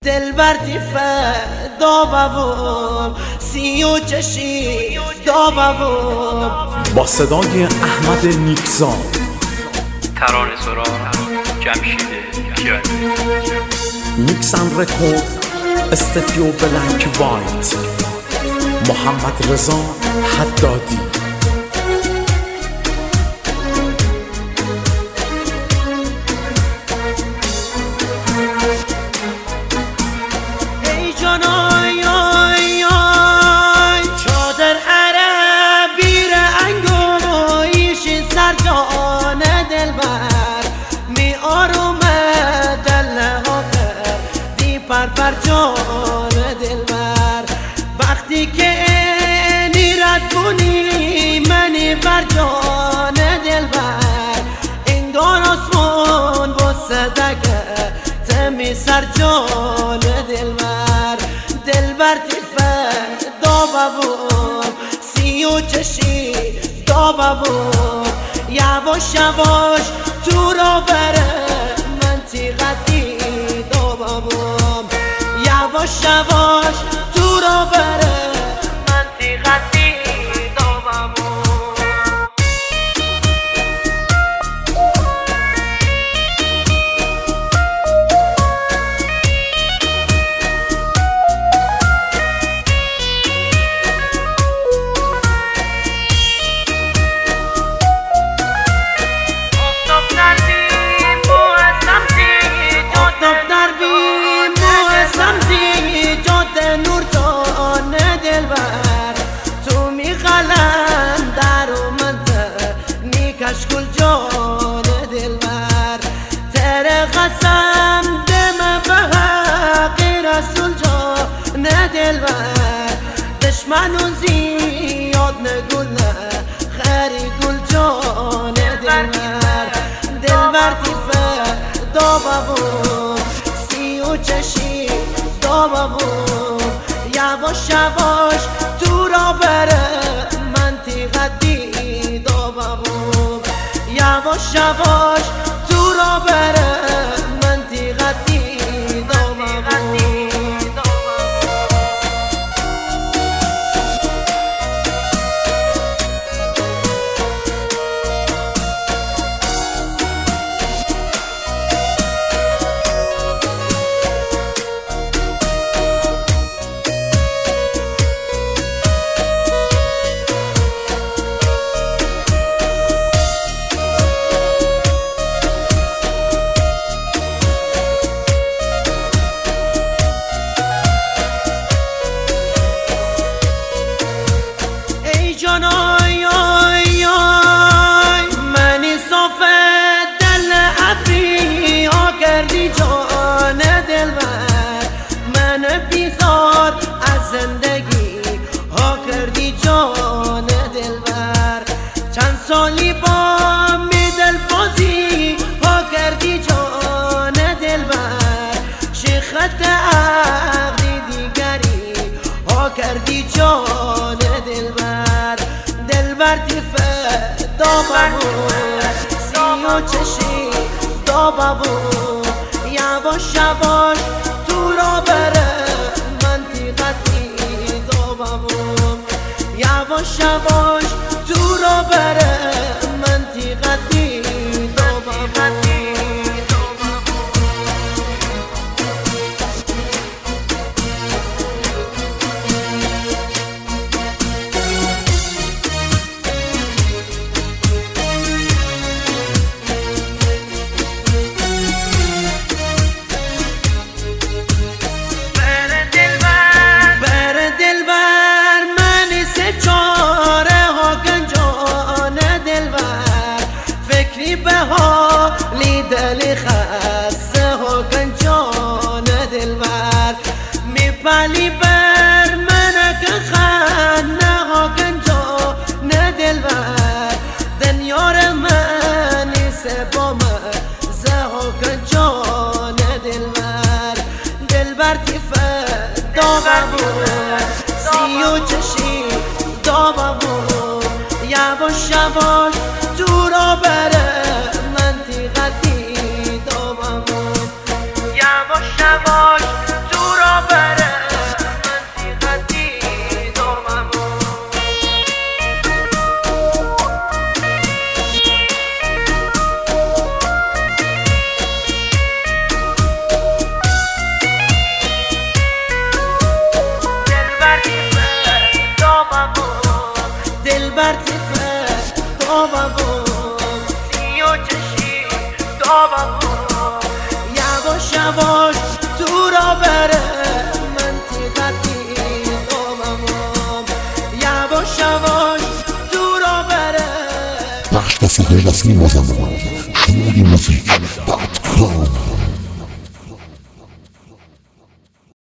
دلبر تیفه دابوم سیو چشی دابوم. با صدای احمد نیکزاد، ترانه سرا جمشید کیانی، میکس اند رکورد استودیو بلک وایت، محمد رضا حدادی. ای جان آی آی آی چادر عربی رنگویش سرجان دلبر می آرومه دل آخر دی پر جان دلبر. وقتی که نیرد بونی منی بر جان دلبر، انگار آسمان با صدقه تمی سر جان دلبر. دلبر تیفه دابوم سیو چشی دابوم. یواش یواش تو را بره منطقتی دابوم. یواش یواش تو را بره منطقتی دابوم. کشکل جان دلبر تر قسم دم به حق رسول جان دلبر. دشمنون زیاد نگل نه خری گل جان دلبر. دلبر تیفه دابوم سیو چشی دابوم. یواش یواش تو را بره منطقتی دابوم. یواش یواش تو را بره منطقتی دابوم. جان آی آی آی منی صافه دل ابری ها کردی جان دلبر. من بیزار از زندگی ها کردی جان دلبر. چند سالی با می دل بازی ها کردی جان دلبر. شیخت عقلی دیگری ها کردی جان دلبر. دلبر تیفه دابوم سیو چشی دابوم. یواش یواش تو را بره منطقتی دابوم. یواش یواش تو را بره منطقتی دابوم. به حالی دلی خسته ها جان دلبر. میپلی بر منک خانه ها جان دلبر. دنیار منی سبا مزه ها جان دلبر. دلبر تیفه دابوم سیو چشی دابوم. یواش یواش تو را بره منطقتی دابوم. یواش یواش تو برتفه دابم سیاه چشی دابم یواش یواش تو را بره منطقتی دابم یواش یواش تو را بره بخش و سهر رسمی مازندران شمال موزیک .com